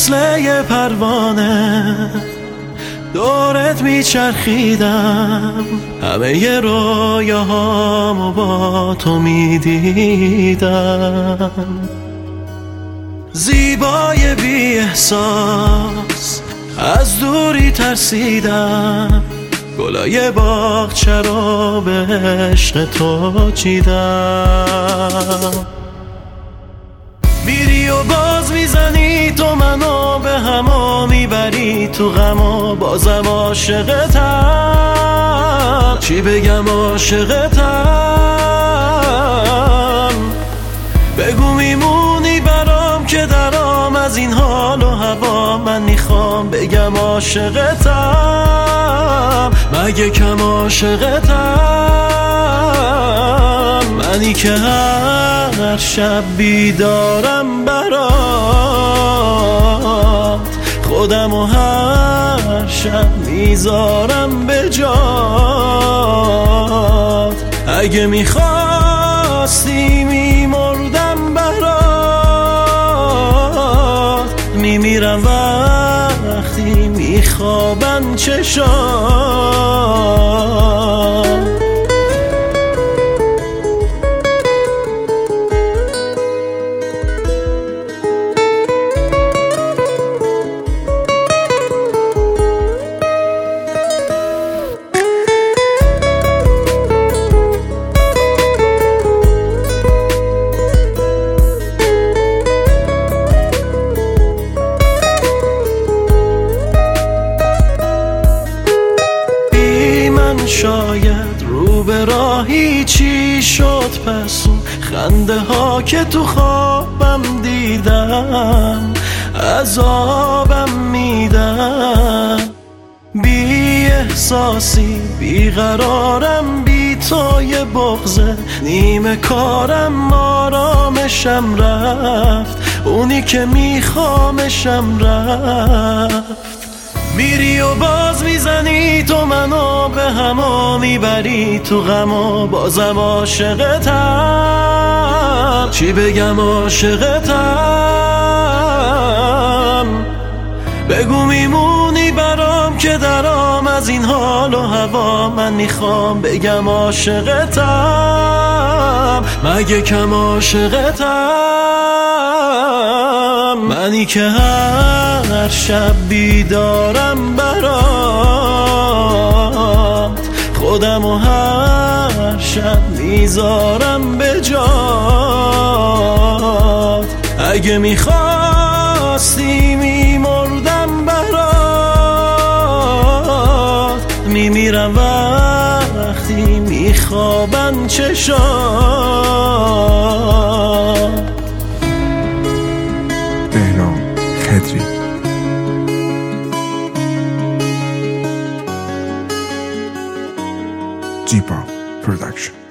مثل یه پروانه دورت میچرخیدم، همه ی رویاهامو با تو میدیدم. زیبای بی احساس از دوری ترسیدم، گلای باغچه رو به عشق تو چیدم. میری و باز میزنی تو منو به هما میبری تو غم و بازم عاشقتم. چی بگم عاشقتم؟ بگو میمونی برام که درام از این حال و هوا. من میخوام بگم عاشقتم، مگه کم عاشقتم؟ منی که هر شب بیدارم برات، خودم و هر شب میذارم به جات. اگه میخواستی میمردم برات، میمیرم وقتی میخوابم چشات. شاید رو به راهی چی شد پس اون خنده ها که تو خوابم دیدم عذابم میدم. بی احساسی بی قرارم، بی تو یه بغضه نیمه کارم. آرامشم رفت، اونی که میخوامشم رفت. میری و باز میزنی تو منو به هما میبری تو غم و بازم عاشقتم. چی بگم عاشقتم؟ بگو میمونی برام که درام از این حال و هوا. من میخوام بگم عاشقتم، مگه کم عاشقتم؟ منی که هر شب بیدارم برات، خودم و هر شب میذارم به جات. اگه میخواستی میمردم برات، میمیرم وقتی میخوابم چشات. بهنام خدری جیپا پرودکشن.